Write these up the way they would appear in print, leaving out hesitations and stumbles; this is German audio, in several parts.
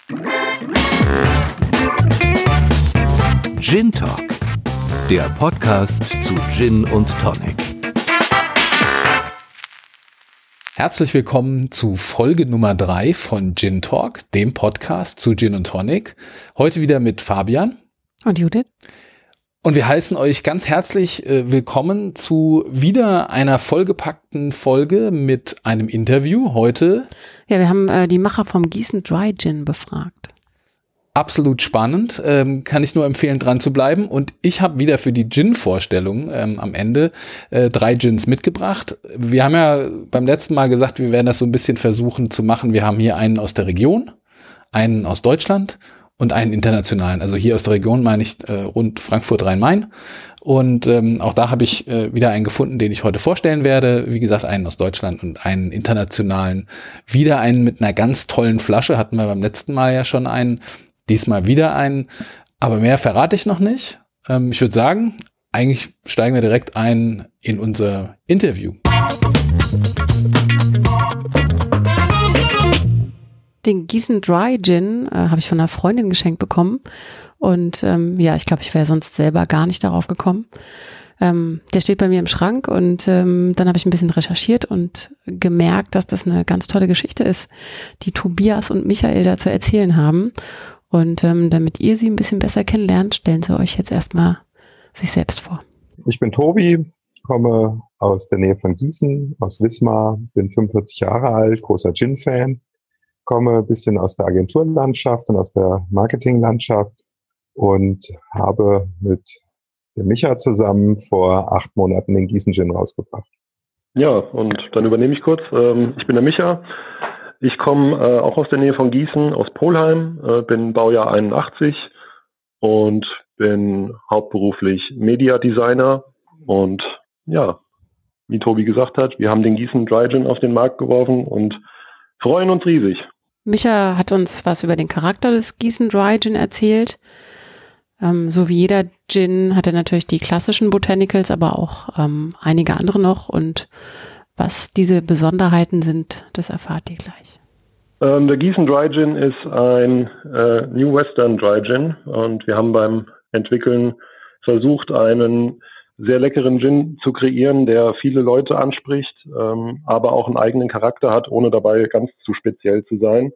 Gin Talk, der Podcast zu Gin und Tonic. Herzlich willkommen zu Folge Nummer 3 von Gin Talk, dem Podcast zu Gin und Tonic. Heute wieder mit Fabian und Judith. Und wir heißen euch ganz herzlich willkommen zu wieder einer vollgepackten Folge mit einem Interview heute. Ja, wir haben die Macher vom Gießen Dry Gin befragt. Absolut spannend, kann ich nur empfehlen, dran zu bleiben. Und ich habe wieder für die Gin-Vorstellung am Ende 3 Gins mitgebracht. Wir haben ja beim letzten Mal gesagt, wir werden das so ein bisschen versuchen zu machen. Wir haben hier einen aus der Region, einen aus Deutschland und einen internationalen. Also hier aus der Region meine ich rund Frankfurt-Rhein-Main. Und auch da habe ich wieder einen gefunden, den ich heute vorstellen werde. Wie gesagt, einen aus Deutschland und einen internationalen. Wieder einen mit einer ganz tollen Flasche. Hatten wir beim letzten Mal ja schon einen. Diesmal wieder einen. Aber mehr verrate ich noch nicht. Ich würde sagen, eigentlich steigen wir direkt ein in unser Interview. Den Gießen Dry Gin habe ich von einer Freundin geschenkt bekommen und ich glaube, ich wäre sonst selber gar nicht darauf gekommen. Der steht bei mir im Schrank und dann habe ich ein bisschen recherchiert und gemerkt, dass das eine ganz tolle Geschichte ist, die Tobias und Michael da zu erzählen haben. Und damit ihr sie ein bisschen besser kennenlernt, stellen sie euch jetzt erstmal sich selbst vor. Ich bin Tobi, komme aus der Nähe von Gießen, aus Wismar, bin 45 Jahre alt, großer Gin-Fan. Komme ein bisschen aus der Agenturlandschaft und aus der Marketinglandschaft und habe mit dem Micha zusammen vor 8 Monaten den Gießen Gin rausgebracht. Ja, und dann übernehme ich kurz. Ich bin der Micha. Ich komme auch aus der Nähe von Gießen, aus Polheim, bin Baujahr 81 und bin hauptberuflich Mediadesigner. Und ja, wie Tobi gesagt hat, wir haben den Gießen Dry Gin auf den Markt geworfen und freuen uns riesig. Micha hat uns was über den Charakter des Gießen Dry Gin erzählt. So wie jeder Gin hat er natürlich die klassischen Botanicals, aber auch einige andere noch. Und was diese Besonderheiten sind, das erfahrt ihr gleich. Der Gießen Dry Gin ist ein New Western Dry Gin. Und wir haben beim Entwickeln versucht, einen sehr leckeren Gin zu kreieren, der viele Leute anspricht, aber auch einen eigenen Charakter hat, ohne dabei ganz zu speziell zu sein.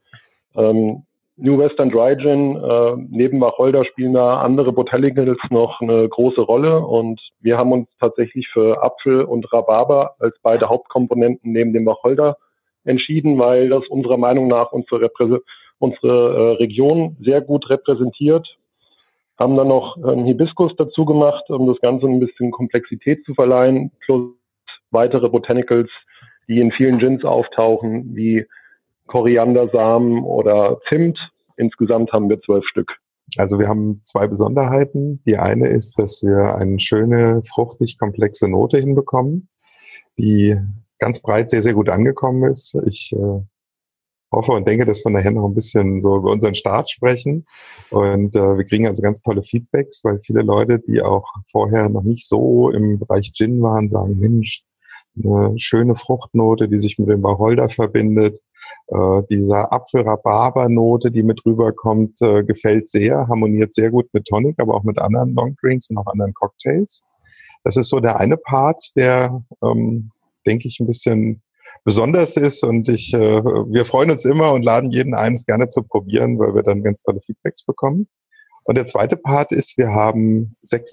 New Western Dry Gin, neben Wacholder spielen da andere Botanicals noch eine große Rolle und wir haben uns tatsächlich für Apfel und Rhabarber als beide Hauptkomponenten neben dem Wacholder entschieden, weil das unserer Meinung nach unsere Region sehr gut repräsentiert. Haben dann noch Hibiskus dazu gemacht, um das Ganze ein bisschen Komplexität zu verleihen, plus weitere Botanicals, die in vielen Gins auftauchen, wie Koriandersamen oder Zimt. Insgesamt haben wir 12 Stück. Also wir haben 2 Besonderheiten. Die eine ist, dass wir eine schöne, fruchtig komplexe Note hinbekommen, die ganz breit sehr, sehr gut angekommen ist. Ich hoffe und denke, dass wir nachher noch ein bisschen so über unseren Start sprechen. Und wir kriegen also ganz tolle Feedbacks, weil viele Leute, die auch vorher noch nicht so im Bereich Gin waren, sagen, Mensch, eine schöne Fruchtnote, die sich mit dem Wacholder verbindet. Dieser Apfel-Rhabarber-Note, die mit rüberkommt, gefällt sehr, harmoniert sehr gut mit Tonic, aber auch mit anderen Longdrinks und auch anderen Cocktails. Das ist so der eine Part, der, denke ich, ein bisschen besonders ist und wir freuen uns immer und laden jeden ein, es gerne zu probieren, weil wir dann ganz tolle Feedbacks bekommen. Und der zweite Part ist, wir haben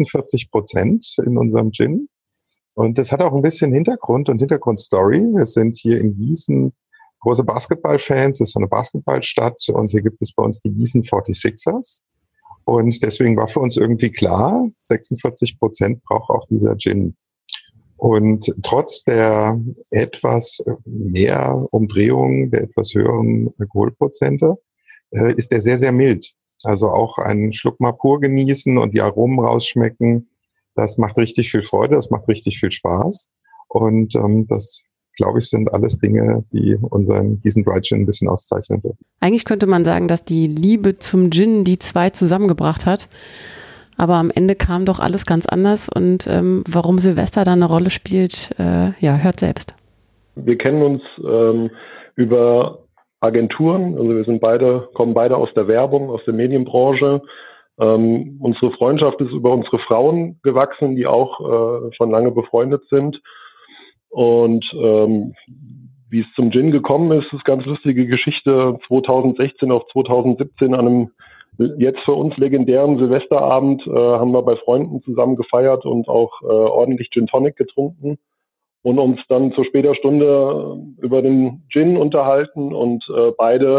46% in unserem Gin und das hat auch ein bisschen Hintergrund und Hintergrundstory. Wir sind hier in Gießen große Basketballfans, es ist eine Basketballstadt und hier gibt es bei uns die Gießen 46ers und deswegen war für uns irgendwie klar, 46% braucht auch dieser Gin. Und trotz der etwas mehr Umdrehungen, der etwas höheren Alkoholprozente, ist der sehr, sehr mild. Also auch einen Schluck mal pur genießen und die Aromen rausschmecken, das macht richtig viel Freude, das macht richtig viel Spaß. Und das, glaube ich, sind alles Dinge, die unseren Gießen Dry Gin ein bisschen auszeichnen dürfen. Eigentlich könnte man sagen, dass die Liebe zum Gin die 2 zusammengebracht hat. Aber am Ende kam doch alles ganz anders und warum Silvester da eine Rolle spielt, hört selbst. Wir kennen uns über Agenturen. Also kommen beide aus der Werbung, aus der Medienbranche. Unsere Freundschaft ist über unsere Frauen gewachsen, die auch schon lange befreundet sind. Und wie es zum Gin gekommen ist ganz lustige Geschichte. 2016 auf 2017 an einem jetzt für uns legendären Silvesterabend haben wir bei Freunden zusammen gefeiert und auch ordentlich Gin Tonic getrunken und uns dann zu später Stunde über den Gin unterhalten und beide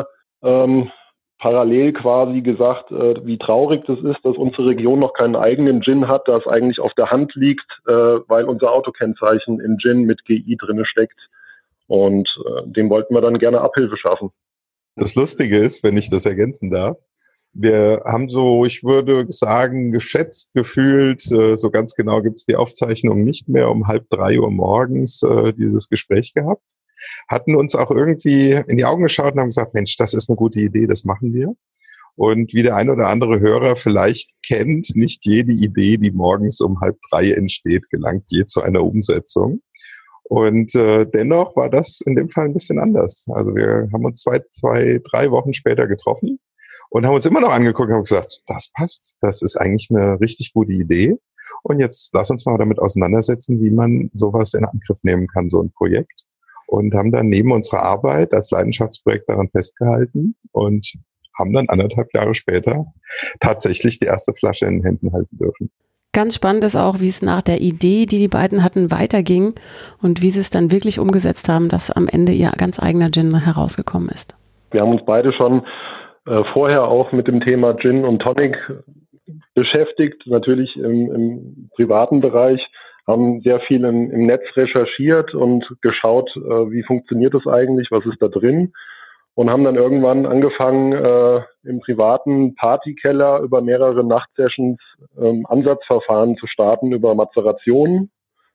parallel quasi gesagt, wie traurig das ist, dass unsere Region noch keinen eigenen Gin hat, das eigentlich auf der Hand liegt, weil unser Autokennzeichen in Gin mit GI drinne steckt. Und dem wollten wir dann gerne Abhilfe schaffen. Das Lustige ist, wenn ich das ergänzen darf, wir haben so, ich würde sagen, geschätzt, gefühlt, so ganz genau gibt es die Aufzeichnung nicht mehr, um 2:30 Uhr morgens dieses Gespräch gehabt. Hatten uns auch irgendwie in die Augen geschaut und haben gesagt, Mensch, das ist eine gute Idee, das machen wir. Und wie der ein oder andere Hörer vielleicht kennt, nicht jede Idee, die morgens um 2:30 entsteht, gelangt je zu einer Umsetzung. Und dennoch war das in dem Fall ein bisschen anders. Also wir haben uns 3 Wochen später getroffen und haben uns immer noch angeguckt und haben gesagt, das passt, das ist eigentlich eine richtig gute Idee. Und jetzt lass uns mal damit auseinandersetzen, wie man sowas in Angriff nehmen kann, so ein Projekt. Und haben dann neben unserer Arbeit als Leidenschaftsprojekt daran festgehalten und haben dann 1,5 Jahre später tatsächlich die erste Flasche in den Händen halten dürfen. Ganz spannend ist auch, wie es nach der Idee, die die beiden hatten, weiterging und wie sie es dann wirklich umgesetzt haben, dass am Ende ihr ganz eigener Gin herausgekommen ist. Wir haben uns beide schon vorher auch mit dem Thema Gin und Tonic beschäftigt, natürlich im privaten Bereich, haben sehr viel im Netz recherchiert und geschaut, wie funktioniert das eigentlich, was ist da drin und haben dann irgendwann angefangen, im privaten Partykeller über mehrere Nachtsessions Ansatzverfahren zu starten über Mazerationen,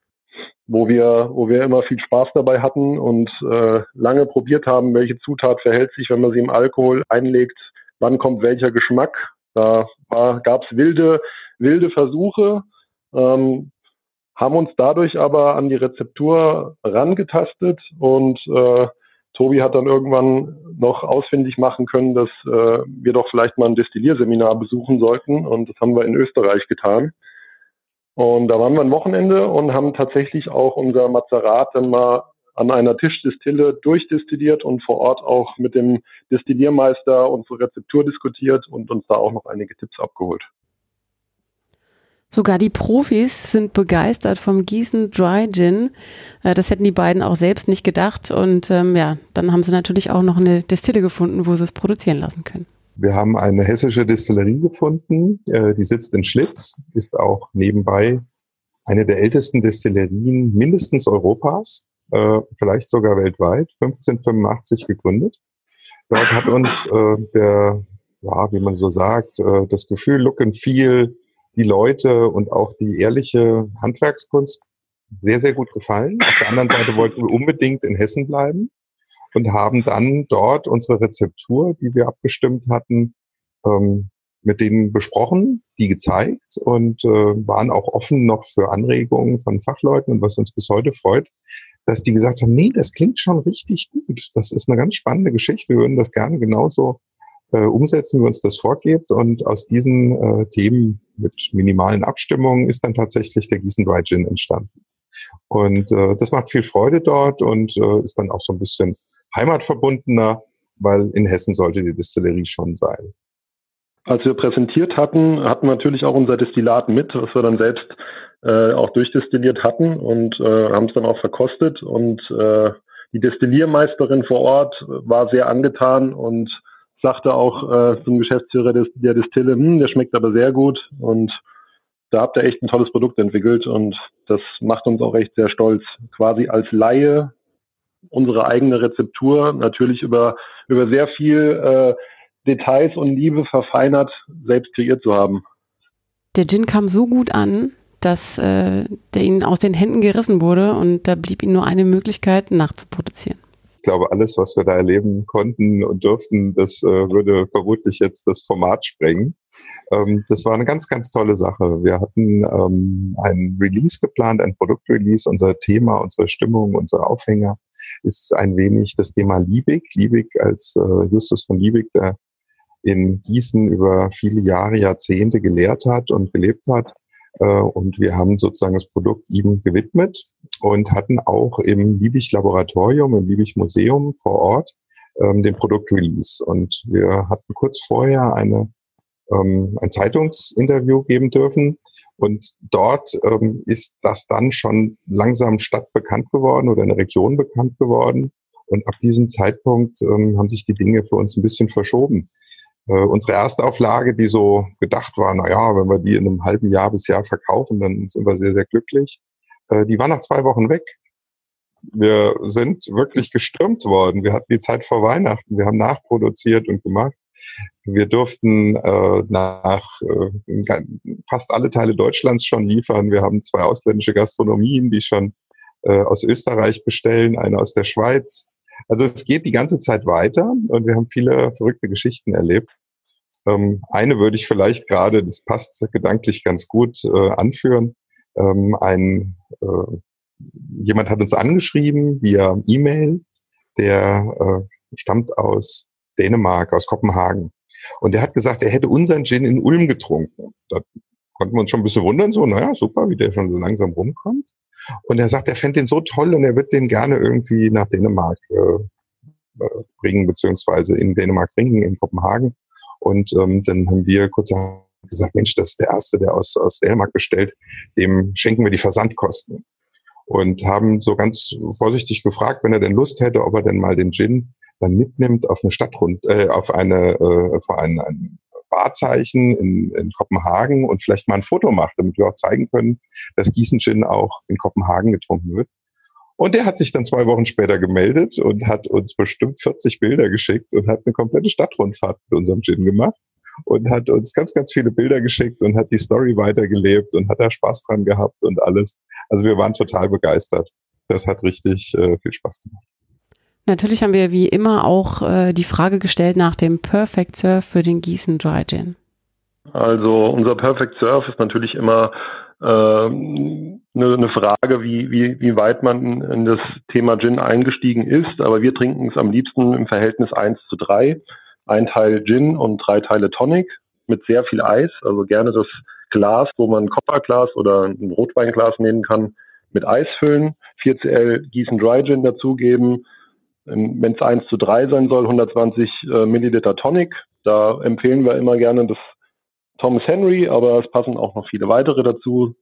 wo wir immer viel Spaß dabei hatten und lange probiert haben, welche Zutat verhält sich, wenn man sie im Alkohol einlegt, wann kommt welcher Geschmack. Da gab es wilde Versuche, haben uns dadurch aber an die Rezeptur rangetastet und Tobi hat dann irgendwann noch ausfindig machen können, dass wir doch vielleicht mal ein Destillierseminar besuchen sollten und das haben wir in Österreich getan. Und da waren wir ein Wochenende und haben tatsächlich auch unser Mazerat dann mal an einer Tischdestille durchdestilliert und vor Ort auch mit dem Destilliermeister unsere Rezeptur diskutiert und uns da auch noch einige Tipps abgeholt. Sogar die Profis sind begeistert vom Gießen Dry Gin. Das hätten die beiden auch selbst nicht gedacht. Und dann haben sie natürlich auch noch eine Destille gefunden, wo sie es produzieren lassen können. Wir haben eine hessische Destillerie gefunden, die sitzt in Schlitz, ist auch nebenbei eine der ältesten Destillerien mindestens Europas, vielleicht sogar weltweit, 1585 gegründet. Dort hat uns wie man so sagt, das Gefühl, Look and Feel, die Leute und auch die ehrliche Handwerkskunst sehr, sehr gut gefallen. Auf der anderen Seite wollten wir unbedingt in Hessen bleiben und haben dann dort unsere Rezeptur, die wir abgestimmt hatten, mit denen besprochen, die gezeigt und waren auch offen noch für Anregungen von Fachleuten und was uns bis heute freut, dass die gesagt haben, nee, das klingt schon richtig gut. Das ist eine ganz spannende Geschichte. Wir würden das gerne genauso umsetzen, wie uns das vorgibt. Und aus diesen Themen mit minimalen Abstimmungen ist dann tatsächlich der Gießen Dry Gin entstanden. Und das macht viel Freude dort und ist dann auch so ein bisschen heimatverbundener, weil in Hessen sollte die Destillerie schon sein. Als wir präsentiert hatten wir natürlich auch unser Destillat mit, was wir dann selbst auch durchdestilliert hatten und haben es dann auch verkostet. Und die Destilliermeisterin vor Ort war sehr angetan und sagte auch zum Geschäftsführer der Destille, der schmeckt aber sehr gut und da habt ihr echt ein tolles Produkt entwickelt und das macht uns auch echt sehr stolz, quasi als Laie unsere eigene Rezeptur natürlich über sehr viel Details und Liebe verfeinert selbst kreiert zu haben. Der Gin kam so gut an, dass der ihnen aus den Händen gerissen wurde und da blieb ihnen nur eine Möglichkeit, nachzuproduzieren. Ich glaube, alles, was wir da erleben konnten und durften, das würde vermutlich jetzt das Format sprengen. Das war eine ganz, ganz tolle Sache. Wir hatten ein Release geplant, ein Produktrelease, unser Thema, unsere Stimmung, unsere Aufhänger ist ein wenig das Thema Liebig. Liebig als Justus von Liebig, der in Gießen über viele Jahre, Jahrzehnte gelehrt hat und gelebt hat. Und wir haben sozusagen das Produkt ihm gewidmet und hatten auch im Liebig-Laboratorium, im Liebig-Museum vor Ort den Produktrelease. Und wir hatten kurz vorher ein Zeitungsinterview geben dürfen. Und dort ist das dann schon langsam stadtbekannt geworden oder eine Region bekannt geworden. Und ab diesem Zeitpunkt haben sich die Dinge für uns ein bisschen verschoben. Unsere Erstauflage, die so gedacht war, wenn wir die in einem halben Jahr bis Jahr verkaufen, dann sind wir sehr, sehr glücklich. Die war nach 2 Wochen weg. Wir sind wirklich gestürmt worden. Wir hatten die Zeit vor Weihnachten. Wir haben nachproduziert und gemacht. Wir durften fast alle Teile Deutschlands schon liefern. Wir haben 2 ausländische Gastronomien, die schon aus Österreich bestellen, eine aus der Schweiz. Also es geht die ganze Zeit weiter und wir haben viele verrückte Geschichten erlebt. Eine würde ich vielleicht gerade, das passt gedanklich ganz gut, anführen. Jemand hat uns angeschrieben via E-Mail, der stammt aus Dänemark, aus Kopenhagen. Und der hat gesagt, er hätte unseren Gin in Ulm getrunken. Da konnten wir uns schon ein bisschen wundern, so, super, wie der schon so langsam rumkommt. Und er sagt, er fände den so toll und er wird den gerne irgendwie nach Dänemark bringen, beziehungsweise in Dänemark trinken, in Kopenhagen. Und dann haben wir kurzerhand gesagt, Mensch, das ist der Erste, der aus Dänemark bestellt, dem schenken wir die Versandkosten. Und haben so ganz vorsichtig gefragt, wenn er denn Lust hätte, ob er denn mal den Gin dann mitnimmt auf eine auf ein Wahrzeichen in Kopenhagen und vielleicht mal ein Foto macht, damit wir auch zeigen können, dass Gießen Gin auch in Kopenhagen getrunken wird. Und der hat sich dann 2 Wochen später gemeldet und hat uns bestimmt 40 Bilder geschickt und hat eine komplette Stadtrundfahrt mit unserem Gin gemacht und hat uns ganz, ganz viele Bilder geschickt und hat die Story weitergelebt und hat da Spaß dran gehabt und alles. Also wir waren total begeistert. Das hat richtig viel Spaß gemacht. Natürlich haben wir wie immer auch die Frage gestellt nach dem Perfect Serve für den Gießen Dry Gin. Also unser Perfect Serve ist natürlich immer eine Frage, wie weit man in das Thema Gin eingestiegen ist. Aber wir trinken es am liebsten im Verhältnis 1:3. 1 Teil Gin und 3 Teile Tonic mit sehr viel Eis. Also gerne das Glas, wo man ein Kopperglas oder ein Rotweinglas nehmen kann, mit Eis füllen. 4 cl Gießen Dry Gin dazugeben. Wenn es 1:3 sein soll, 120 Milliliter Tonic. Da empfehlen wir immer gerne das Thomas Henry, aber es passen auch noch viele weitere dazu.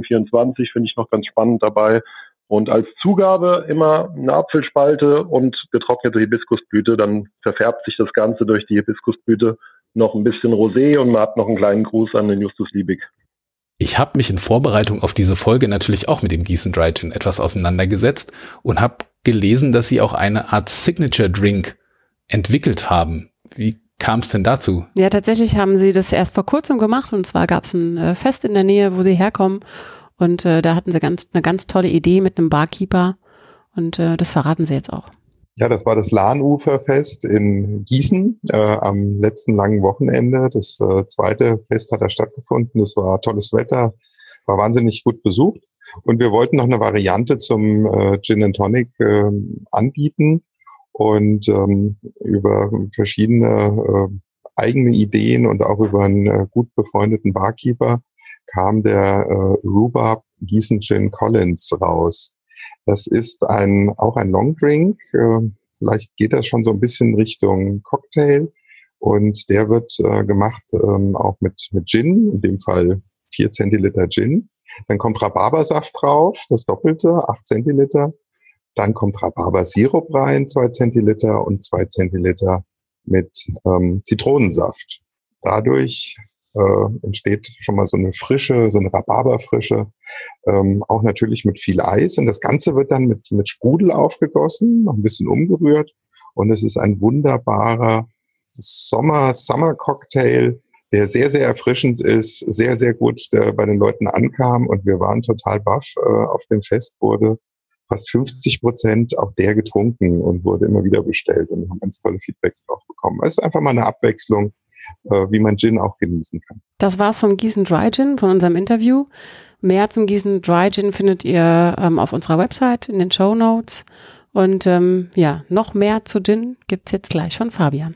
1724 finde ich noch ganz spannend dabei. Und als Zugabe immer eine Apfelspalte und getrocknete Hibiskusblüte. Dann verfärbt sich das Ganze durch die Hibiskusblüte noch ein bisschen Rosé und man hat noch einen kleinen Gruß an den Justus Liebig. Ich habe mich in Vorbereitung auf diese Folge natürlich auch mit dem Gießen Dry Gin etwas auseinandergesetzt und habe gelesen, dass sie auch eine Art Signature Drink entwickelt haben. Wie kam es denn dazu? Ja, tatsächlich haben sie das erst vor kurzem gemacht und zwar gab es ein Fest in der Nähe, wo sie herkommen und da hatten sie eine ganz tolle Idee mit einem Barkeeper und das verraten sie jetzt auch. Ja, das war das Lahnuferfest in Gießen am letzten langen Wochenende. Das zweite Fest hat da stattgefunden. Es war tolles Wetter, war wahnsinnig gut besucht. Und wir wollten noch eine Variante zum Gin and Tonic anbieten. Und über verschiedene eigene Ideen und auch über einen gut befreundeten Barkeeper kam der Rhubarb Gießen Gin Collins raus. Das ist auch ein Longdrink. Vielleicht geht das schon so ein bisschen Richtung Cocktail. Und der wird gemacht auch mit Gin, in dem Fall 4 Zentiliter Gin. Dann kommt Rhabarbersaft drauf, das Doppelte, 8 Zentiliter. Dann kommt Rhabarbersirup rein, 2 Zentiliter und 2 Zentiliter mit Zitronensaft. Dadurch entsteht schon mal so eine Frische, so eine Rhabarberfrische, auch natürlich mit viel Eis. Und das Ganze wird dann mit Sprudel aufgegossen, noch ein bisschen umgerührt. Und es ist ein wunderbarer Summer-Cocktail, der sehr, sehr erfrischend ist, sehr, sehr gut bei den Leuten ankam. Und wir waren total baff. Auf dem Fest wurde fast 50% auch der getrunken und wurde immer wieder bestellt. Und wir haben ganz tolle Feedbacks drauf bekommen. Es ist einfach mal eine Abwechslung, wie man Gin auch genießen kann. Das war's vom Gießen Dry Gin, von unserem Interview. Mehr zum Gießen Dry Gin findet ihr auf unserer Website in den Shownotes. Und ja, noch mehr zu Gin gibt's jetzt gleich von Fabian.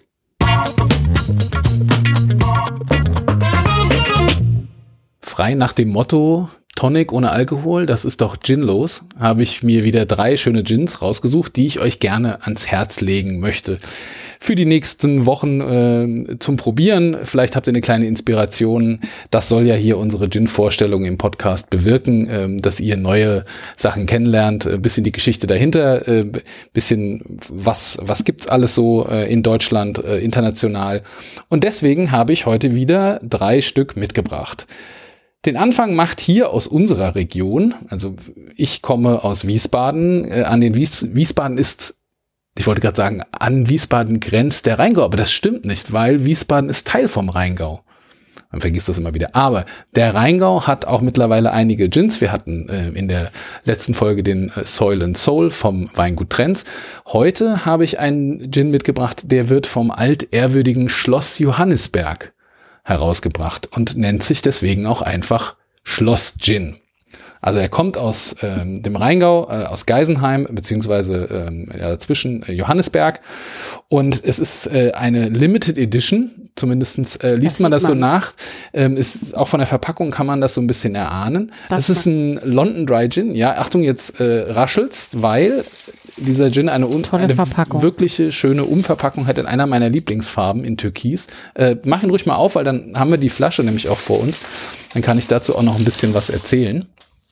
Frei nach dem Motto Tonic ohne Alkohol, das ist doch ginlos, habe ich mir wieder 3 schöne Gins rausgesucht, die ich euch gerne ans Herz legen möchte. Für die nächsten Wochen zum Probieren. Vielleicht habt ihr eine kleine Inspiration. Das soll ja hier unsere Gin-Vorstellung im Podcast bewirken, dass ihr neue Sachen kennenlernt, ein bisschen die Geschichte dahinter, bisschen was gibt's alles so in Deutschland, international. Und deswegen habe ich heute wieder 3 Stück mitgebracht. Den Anfang macht hier aus unserer Region, also ich komme aus Wiesbaden, Wiesbaden ist, ich wollte gerade sagen, an Wiesbaden grenzt der Rheingau, aber das stimmt nicht, weil Wiesbaden ist Teil vom Rheingau. Man vergisst das immer wieder. Aber der Rheingau hat auch mittlerweile einige Gins. Wir hatten in der letzten Folge den Soil and Soul vom Weingut Trenz. Heute habe ich einen Gin mitgebracht, der wird vom altehrwürdigen Schloss Johannisberg herausgebracht und nennt sich deswegen auch einfach Schloss Gin. Also er kommt aus dem Rheingau, aus Geisenheim, beziehungsweise dazwischen Johannisberg. Und es ist eine Limited Edition, zumindest liest man das so nach. Ist, auch von der Verpackung kann man das so ein bisschen erahnen. Es ist ein London Dry Gin. Ja, Achtung, jetzt raschelt's, weil dieser Gin eine wirkliche schöne Umverpackung hat in einer meiner Lieblingsfarben in Türkis. Mach ihn ruhig mal auf, weil dann haben wir die Flasche nämlich auch vor uns. Dann kann ich dazu auch noch ein bisschen was erzählen.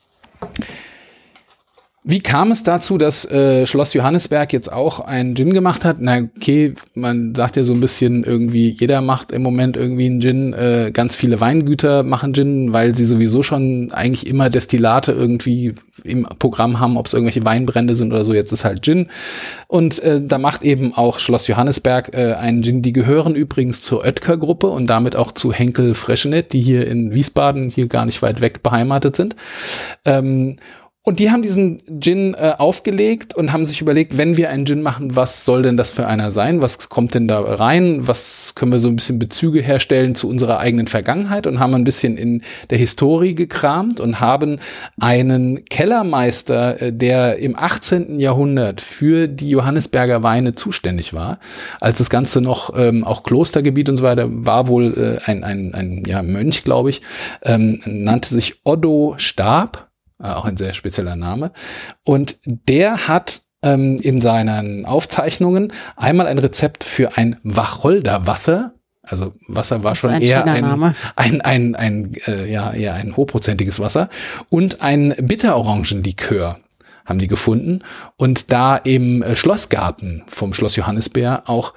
Wie kam es dazu, dass Schloss Johannisberg jetzt auch einen Gin gemacht hat? Na okay, man sagt ja so ein bisschen irgendwie, jeder macht im Moment irgendwie einen Gin. Ganz viele Weingüter machen Gin, weil sie sowieso schon eigentlich immer Destillate irgendwie im Programm haben, ob es irgendwelche Weinbrände sind oder so. Jetzt ist halt Gin. Und da macht eben auch Schloss Johannisberg einen Gin. Die gehören übrigens zur Oetker-Gruppe und damit auch zu Henkel Freixenet, die hier in Wiesbaden, hier gar nicht weit weg beheimatet sind. Und die haben diesen Gin aufgelegt und haben sich überlegt, wenn wir einen Gin machen, was soll denn das für einer sein? Was kommt denn da rein? Was können wir so ein bisschen Bezüge herstellen zu unserer eigenen Vergangenheit? Und haben ein bisschen in der Historie gekramt und haben einen Kellermeister, der im 18. Jahrhundert für die Johannisberger Weine zuständig war, als das Ganze noch auch Klostergebiet und so weiter war, wohl ein Mönch, glaube ich, nannte sich Oddo Stab. Auch ein sehr spezieller Name. Und der hat in seinen Aufzeichnungen einmal ein Rezept für ein Wacholderwasser. Also Wasser war schon eher ein hochprozentiges Wasser. Und ein Bitterorangenlikör haben die gefunden. Und da im Schlossgarten vom Schloss Johannisberg auch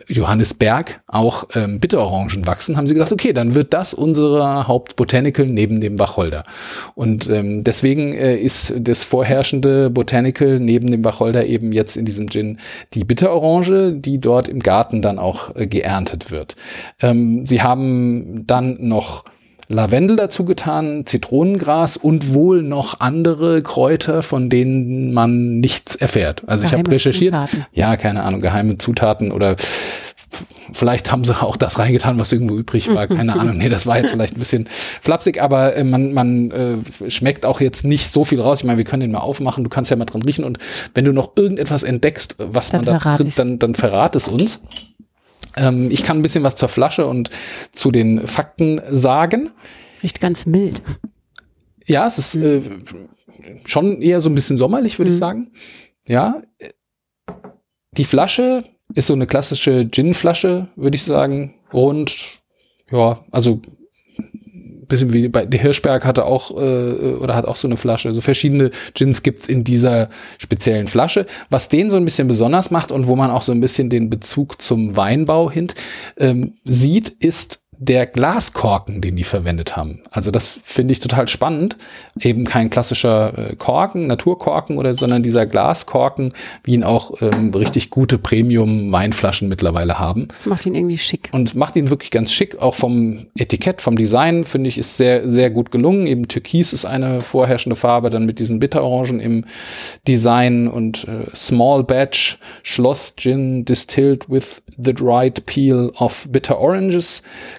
Bitterorangen wachsen, haben sie gesagt, okay, dann wird das unsere Hauptbotanical neben dem Wacholder. Und deswegen ist das vorherrschende Botanical neben dem Wacholder eben jetzt in diesem Gin die Bitterorange, die dort im Garten dann auch geerntet wird. Sie haben dann noch Lavendel dazu getan, Zitronengras und wohl noch andere Kräuter, von denen man nichts erfährt. Also ich habe recherchiert. Zutaten. Ja, keine Ahnung, geheime Zutaten oder vielleicht haben sie auch das reingetan, was irgendwo übrig war. Keine Ahnung. Nee, das war jetzt vielleicht ein bisschen flapsig, aber man schmeckt auch jetzt nicht so viel raus. Ich meine, wir können den mal aufmachen. Du kannst ja mal dran riechen und wenn du noch irgendetwas entdeckst, was dann man da drin, dann verrat es uns. Ich kann ein bisschen was zur Flasche und zu den Fakten sagen. Riecht ganz mild. Ja, es ist schon eher so ein bisschen sommerlich, würde ich sagen. Ja, die Flasche ist so eine klassische Gin-Flasche, würde ich sagen. Und ja, also bisschen wie bei der Hirschberg hat auch so eine Flasche. Also verschiedene Gins gibt's in dieser speziellen Flasche. Was den so ein bisschen besonders macht und wo man auch so ein bisschen den Bezug zum Weinbau sieht, ist der Glaskorken, den die verwendet haben. Also das finde ich total spannend. Eben kein klassischer Korken, Naturkorken sondern dieser Glaskorken, wie ihn auch richtig gute Premium-Weinflaschen mittlerweile haben. Das macht ihn irgendwie schick. Und macht ihn wirklich ganz schick. Auch vom Etikett, vom Design, finde ich, ist sehr, sehr gut gelungen. Eben Türkis ist eine vorherrschende Farbe, dann mit diesen Bitterorangen im Design und Small Batch Schloss Gin distilled with the dried peel of bitter oranges.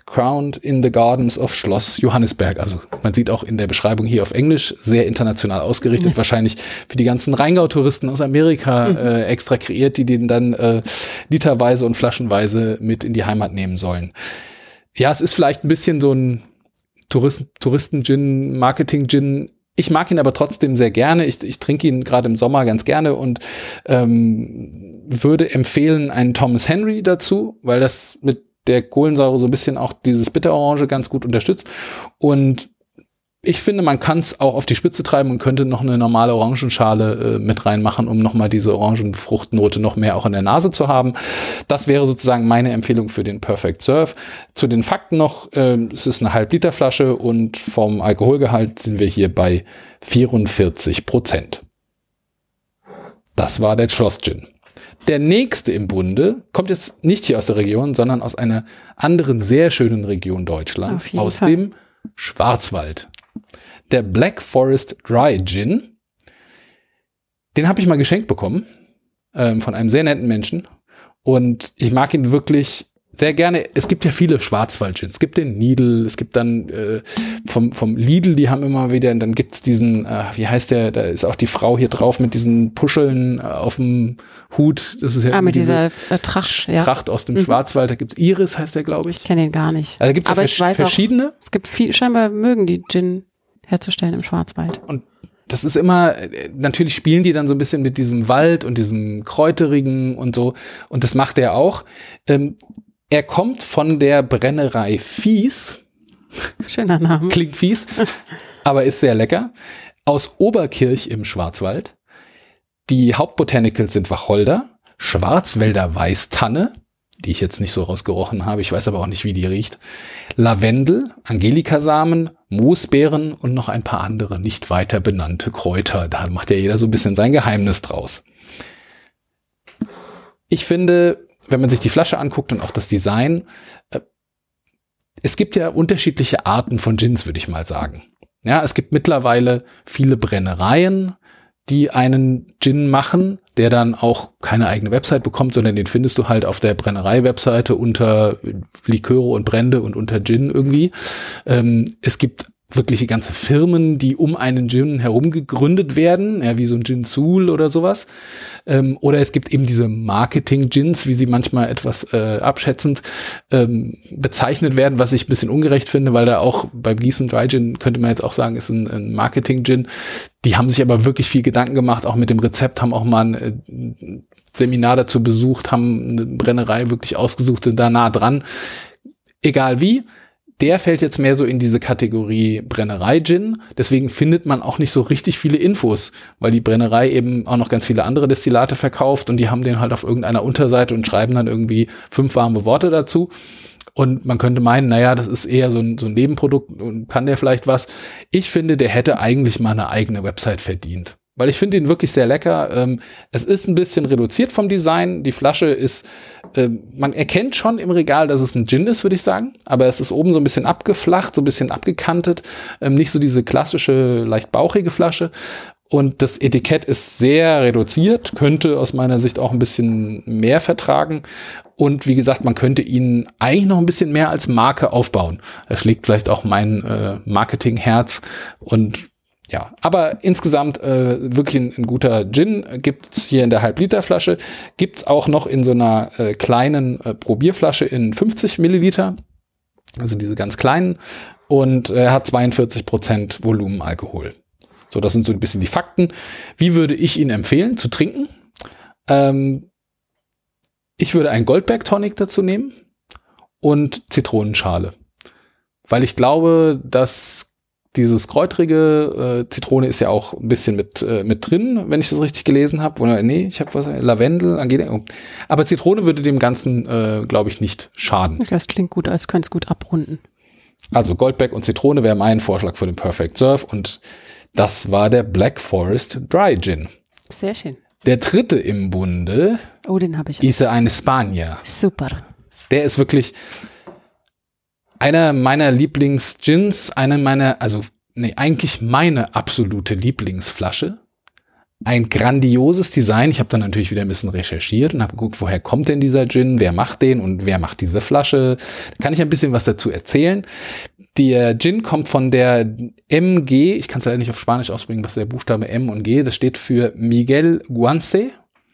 crowned in the gardens of Schloss Johannisberg. Also man sieht auch in der Beschreibung hier auf Englisch, sehr international ausgerichtet, wahrscheinlich für die ganzen Rheingau-Touristen aus Amerika extra kreiert, die den dann literweise und flaschenweise mit in die Heimat nehmen sollen. Ja, es ist vielleicht ein bisschen so ein Touristen-Gin, Marketing-Gin. Ich mag ihn aber trotzdem sehr gerne. Ich trinke ihn gerade im Sommer ganz gerne und würde empfehlen einen Thomas Henry dazu, weil das mit der Kohlensäure so ein bisschen auch dieses Bitterorange ganz gut unterstützt. Und ich finde, man kann es auch auf die Spitze treiben und könnte noch eine normale Orangenschale mit reinmachen, um nochmal diese Orangenfruchtnote noch mehr auch in der Nase zu haben. Das wäre sozusagen meine Empfehlung für den Perfect Serve. Zu den Fakten noch, es ist eine Halb-Liter-Flasche und vom Alkoholgehalt sind wir hier bei 44%. Das war der Schloss Gin. Der nächste im Bunde kommt jetzt nicht hier aus der Region, sondern aus einer anderen sehr schönen Region Deutschlands, aus dem Schwarzwald. Der Black Forest Dry Gin, den habe ich mal geschenkt bekommen von einem sehr netten Menschen und ich mag ihn wirklich sehr gerne. Es gibt ja viele Schwarzwald-Gins. Es gibt den Needle, es gibt dann vom Lidl, die haben immer wieder, und dann gibt's diesen, wie heißt der, da ist auch die Frau hier drauf mit diesen Puscheln auf dem Hut. Das ist ja mit dieser Tracht aus dem Schwarzwald. Da gibt's Iris, heißt der, glaube ich. Ich kenne den gar nicht. Also gibt's ja verschiedene. Auch, es gibt viel, scheinbar mögen die Gin herzustellen im Schwarzwald. Und das ist immer, natürlich spielen die dann so ein bisschen mit diesem Wald und diesem Kräuterigen und so. Und das macht er auch. Er kommt von der Brennerei Fies. Schöner Name. Klingt fies, aber ist sehr lecker. Aus Oberkirch im Schwarzwald. Die Hauptbotanicals sind Wacholder, Schwarzwälder Weißtanne, die ich jetzt nicht so rausgerochen habe, ich weiß aber auch nicht, wie die riecht, Lavendel, Angelikasamen, Moosbeeren und noch ein paar andere nicht weiter benannte Kräuter. Da macht ja jeder so ein bisschen sein Geheimnis draus. Ich finde, wenn man sich die Flasche anguckt und auch das Design, es gibt ja unterschiedliche Arten von Gins, würde ich mal sagen. Ja, es gibt mittlerweile viele Brennereien, die einen Gin machen, der dann auch keine eigene Website bekommt, sondern den findest du halt auf der Brennerei-Webseite unter Liköre und Brände und unter Gin irgendwie. Es gibt wirkliche ganze Firmen, die um einen Gin herum gegründet werden, ja, wie so ein Gin Soul oder sowas. Oder es gibt eben diese Marketing-Gins, wie sie manchmal etwas abschätzend bezeichnet werden, was ich ein bisschen ungerecht finde, weil da auch beim Gießen Dry Gin könnte man jetzt auch sagen, ist ein Marketing-Gin. Die haben sich aber wirklich viel Gedanken gemacht, auch mit dem Rezept, haben auch mal ein Seminar dazu besucht, haben eine Brennerei wirklich ausgesucht, sind da nah dran. Egal wie. Der fällt jetzt mehr so in diese Kategorie Brennerei-Gin. Deswegen findet man auch nicht so richtig viele Infos, weil die Brennerei eben auch noch ganz viele andere Destillate verkauft und die haben den halt auf irgendeiner Unterseite und schreiben dann irgendwie 5 warme Worte dazu. Und man könnte meinen, naja, das ist eher so ein Nebenprodukt und kann der vielleicht was. Ich finde, der hätte eigentlich mal eine eigene Website verdient. Weil ich finde ihn wirklich sehr lecker. Es ist ein bisschen reduziert vom Design. Die Flasche ist, man erkennt schon im Regal, dass es ein Gin ist, würde ich sagen. Aber es ist oben so ein bisschen abgeflacht, so ein bisschen abgekantet. Nicht so diese klassische, leicht bauchige Flasche. Und das Etikett ist sehr reduziert, könnte aus meiner Sicht auch ein bisschen mehr vertragen. Und wie gesagt, man könnte ihn eigentlich noch ein bisschen mehr als Marke aufbauen. Er schlägt vielleicht auch mein Marketingherz und ja, aber insgesamt wirklich ein guter Gin. Gibt's hier in der Halb-Liter-Flasche. Gibt's auch noch in so einer kleinen Probierflasche in 50 Milliliter. Also diese ganz kleinen. Und er hat 42% Volumenalkohol. So, das sind so ein bisschen die Fakten. Wie würde ich ihn empfehlen zu trinken? Ich würde einen Goldberg Tonic dazu nehmen und Zitronenschale. Weil ich glaube, dass dieses kräutrige Zitrone ist ja auch ein bisschen mit drin, wenn ich das richtig gelesen habe. Oder nee, ich habe was, Lavendel, Angelika. Aber Zitrone würde dem Ganzen, glaube ich, nicht schaden. Das klingt gut, als könnte es gut abrunden. Also Goldberg und Zitrone wäre mein Vorschlag für den Perfect Serve. Und das war der Black Forest Dry Gin. Sehr schön. Der dritte im Bunde den habe ich ist ein Spanier. Super. Der ist wirklich einer meiner Lieblings-Gins, eigentlich meine absolute Lieblingsflasche. ein grandioses Design. Ich habe dann natürlich wieder ein bisschen recherchiert und habe geguckt, woher kommt denn dieser Gin, wer macht den und wer macht diese Flasche. Da kann ich ein bisschen was dazu erzählen. Der Gin kommt von der MG, ich kann es leider nicht auf Spanisch ausbringen, was der Buchstabe M und G, das steht für Miguel Guance,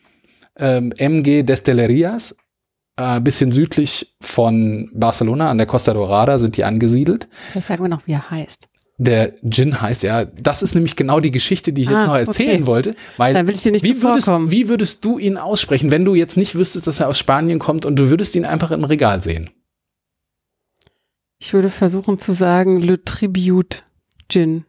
MG Destillerías, bisschen südlich von Barcelona an der Costa Dorada sind die angesiedelt. Vielleicht sagen wir noch, wie er heißt. Der Gin heißt, ja, das ist nämlich genau die Geschichte, die ich jetzt noch erzählen wollte. Weil da will ich dir nicht zuvorkommen. Wie würdest du ihn aussprechen, wenn du jetzt nicht wüsstest, dass er aus Spanien kommt und du würdest ihn einfach im Regal sehen? Ich würde versuchen zu sagen, Le Tribute Gin.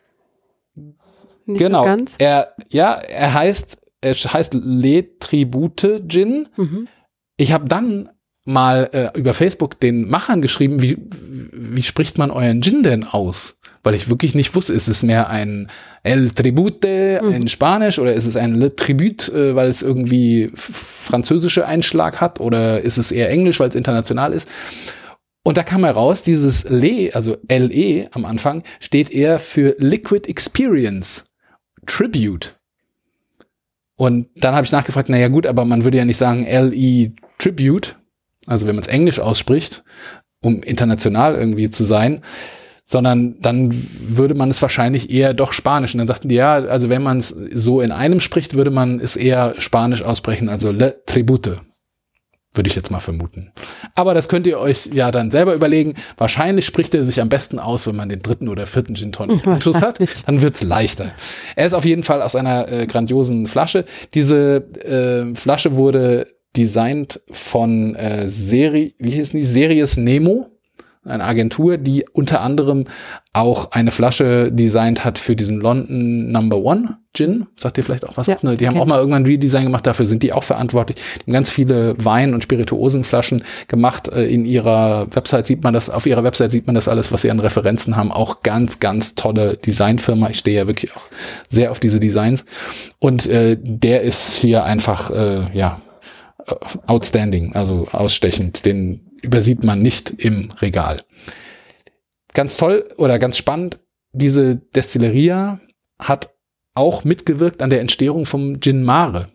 Nicht genau. So ganz? Er heißt Le Tribute Gin. Mhm. Ich habe dann mal über Facebook den Machern geschrieben, wie spricht man euren Gin denn aus? Weil ich wirklich nicht wusste, ist es mehr ein El Tribute in Spanisch oder ist es ein Le Tribute, weil es irgendwie französische Einschlag hat oder ist es eher Englisch, weil es international ist? Und da kam heraus, dieses Le, also LE am Anfang, steht eher für Liquid Experience Tribute. Und dann habe ich nachgefragt, naja gut, aber man würde ja nicht sagen LE Tribute, also wenn man es Englisch ausspricht, um international irgendwie zu sein, sondern dann würde man es wahrscheinlich eher doch Spanisch. Und dann sagten die, ja, also wenn man es so in einem spricht, würde man es eher Spanisch aussprechen, also Le Tribute, würde ich jetzt mal vermuten. Aber das könnt ihr euch ja dann selber überlegen. Wahrscheinlich spricht er sich am besten aus, wenn man den 3. oder 4. Gin Tonic Intus hat. Dann wird's leichter. Er ist auf jeden Fall aus einer grandiosen Flasche. Diese Flasche wurde designt von Series Nemo, eine Agentur, die unter anderem auch eine Flasche designt hat für diesen London No. 1 Gin. Sagt ihr vielleicht auch was? Ja, die haben auch mal irgendwann ein Redesign gemacht, dafür sind die auch verantwortlich. Die haben ganz viele Wein- und Spirituosenflaschen gemacht. In ihrer Website sieht man das, auf ihrer Website sieht man das alles, was sie an Referenzen haben. Auch ganz, ganz tolle Designfirma. Ich stehe ja wirklich auch sehr auf diese Designs. Und der ist hier einfach, outstanding, also ausstechend. Den übersieht man nicht im Regal. Ganz toll oder ganz spannend, diese Destilleria hat auch mitgewirkt an der Entstehung vom Gin Mare.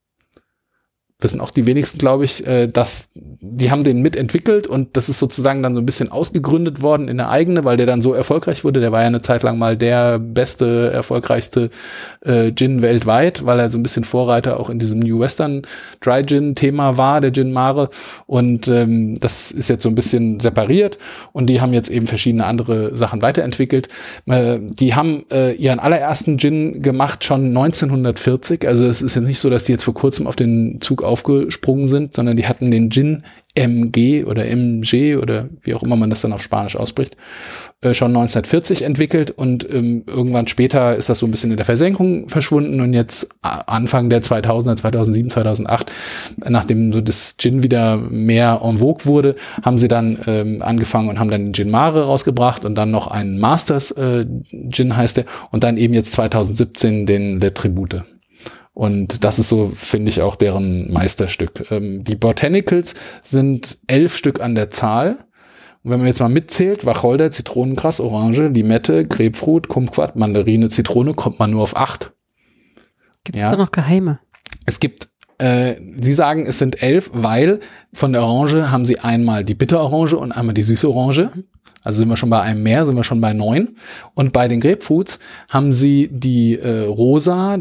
Wissen auch die wenigsten, glaube ich, dass die haben den mitentwickelt und das ist sozusagen dann so ein bisschen ausgegründet worden in eine eigene, weil der dann so erfolgreich wurde. Der war ja eine Zeit lang mal der beste, erfolgreichste Gin weltweit, weil er so ein bisschen Vorreiter auch in diesem New Western Dry Gin Thema war, der Gin Mare. Und das ist jetzt so ein bisschen separiert und die haben jetzt eben verschiedene andere Sachen weiterentwickelt. Die haben ihren allerersten Gin gemacht schon 1940. Also es ist jetzt nicht so, dass die jetzt vor kurzem auf den Zug aufgesprungen sind, sondern die hatten den Gin MG oder MG oder wie auch immer man das dann auf Spanisch ausspricht, schon 1940 entwickelt und irgendwann später ist das so ein bisschen in der Versenkung verschwunden und jetzt Anfang der 2000er, 2007, 2008, nachdem so das Gin wieder mehr en vogue wurde, haben sie dann angefangen und haben dann den Gin Mare rausgebracht und dann noch einen Masters Gin heißt der und dann eben jetzt 2017 den Le Tribute. Und das ist so, finde ich, auch deren Meisterstück. Die Botanicals sind 11 Stück an der Zahl. Und wenn man jetzt mal mitzählt, Wacholder, Zitronengras, Orange, Limette, Grapefruit, Kumquat, Mandarine, Zitrone, kommt man nur auf 8. Gibt es da noch Geheime? Es gibt, sie sagen, es sind 11, weil von der Orange haben sie einmal die Bitterorange und einmal die süße Orange. Also sind wir schon bei einem mehr, sind wir schon bei 9. Und bei den Grapefruits haben sie die rosa,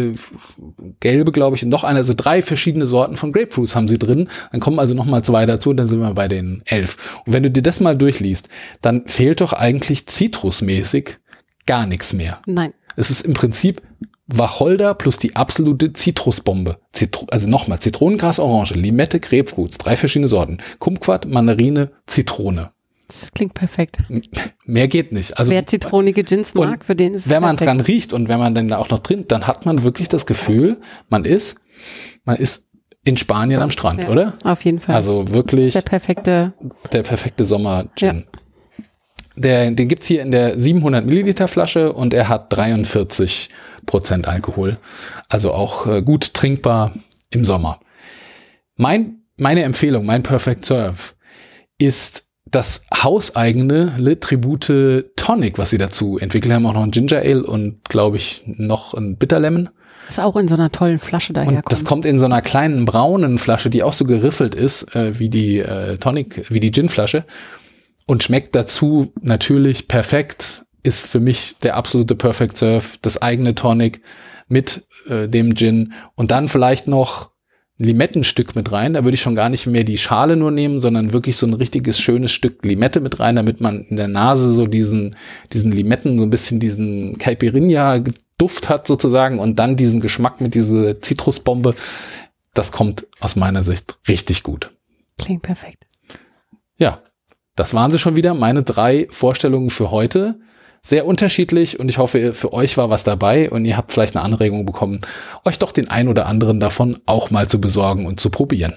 gelbe, glaube ich, und noch eine, also 3 verschiedene Sorten von Grapefruits haben sie drin. Dann kommen also noch mal 2 dazu und dann sind wir bei den 11. Und wenn du dir das mal durchliest, dann fehlt doch eigentlich zitrusmäßig gar nichts mehr. Nein. Es ist im Prinzip Wacholder plus die absolute Zitrusbombe. Also nochmal, Zitronengras, Orange, Limette, Grapefruits, 3 verschiedene Sorten. Kumquat, Mandarine, Zitrone. Das klingt perfekt. Mehr geht nicht. Also, wer zitronige Gins mag, für den ist es wenn man perfekt. dran riecht und wenn man dann da auch noch trinkt, dann hat man wirklich das Gefühl, man ist in Spanien am Strand, ja, oder? Auf jeden Fall. Also wirklich der perfekte Sommer-Gin. Ja. Den gibt's hier in der 700 Milliliter Flasche und er hat 43% Alkohol. Also auch gut trinkbar im Sommer. Meine Empfehlung, mein Perfect Serve ist das hauseigene Le Tribute Tonic, was sie dazu entwickelt haben, auch noch ein Ginger Ale und, glaube ich, noch ein Bitter Lemon. Das auch in so einer tollen Flasche daherkommt. Und das kommt in so einer kleinen braunen Flasche, die auch so geriffelt ist, wie die wie die Gin-Flasche. Und schmeckt dazu natürlich perfekt. Ist für mich der absolute Perfect Serve, das eigene Tonic mit dem Gin. Und dann vielleicht noch ein Limettenstück mit rein. Da würde ich schon gar nicht mehr die Schale nur nehmen, sondern wirklich so ein richtiges schönes Stück Limette mit rein, damit man in der Nase so diesen Limetten, so ein bisschen diesen Caipirinha-Duft hat sozusagen und dann diesen Geschmack mit dieser Zitrusbombe. Das kommt aus meiner Sicht richtig gut. Klingt perfekt. Ja, das waren sie schon wieder, meine 3 Vorstellungen für heute. Sehr unterschiedlich und ich hoffe, für euch war was dabei und ihr habt vielleicht eine Anregung bekommen, euch doch den ein oder anderen davon auch mal zu besorgen und zu probieren.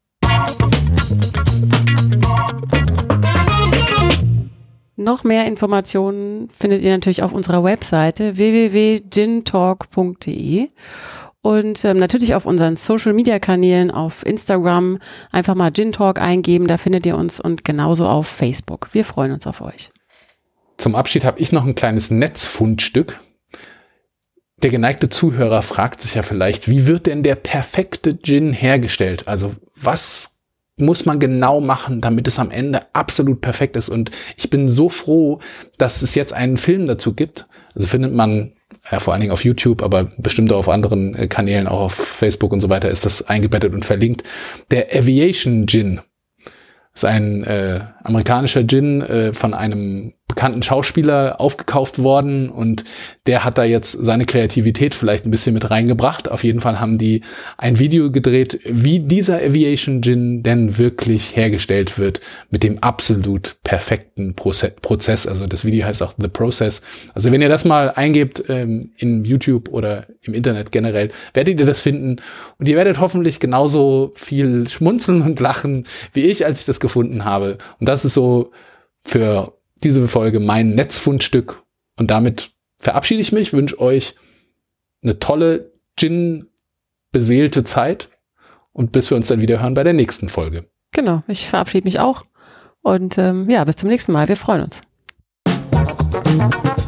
Noch mehr Informationen findet ihr natürlich auf unserer Webseite www.gintalk.de und natürlich auf unseren Social-Media-Kanälen auf Instagram einfach mal Gin Talk eingeben, da findet ihr uns und genauso auf Facebook. Wir freuen uns auf euch. Zum Abschied habe ich noch ein kleines Netzfundstück. Der geneigte Zuhörer fragt sich ja vielleicht, wie wird denn der perfekte Gin hergestellt? Also was muss man genau machen, damit es am Ende absolut perfekt ist? Und ich bin so froh, dass es jetzt einen Film dazu gibt. Also findet man vor allen Dingen auf YouTube, aber bestimmt auch auf anderen Kanälen, auch auf Facebook und so weiter, ist das eingebettet und verlinkt. Der Aviation Gin. Das ist ein amerikanischer Gin von einem bekannten Schauspieler aufgekauft worden und der hat da jetzt seine Kreativität vielleicht ein bisschen mit reingebracht. Auf jeden Fall haben die ein Video gedreht, wie dieser Aviation Gin denn wirklich hergestellt wird mit dem absolut perfekten Prozess. Also das Video heißt auch The Process. Also wenn ihr das mal eingebt in YouTube oder im Internet generell, werdet ihr das finden und ihr werdet hoffentlich genauso viel schmunzeln und lachen wie ich, als ich das gefunden habe. Und das ist so für diese Folge mein Netzfundstück und damit verabschiede ich mich, wünsche euch eine tolle Gin-beseelte Zeit und bis wir uns dann wieder hören bei der nächsten Folge. Genau, ich verabschiede mich auch und bis zum nächsten Mal, wir freuen uns.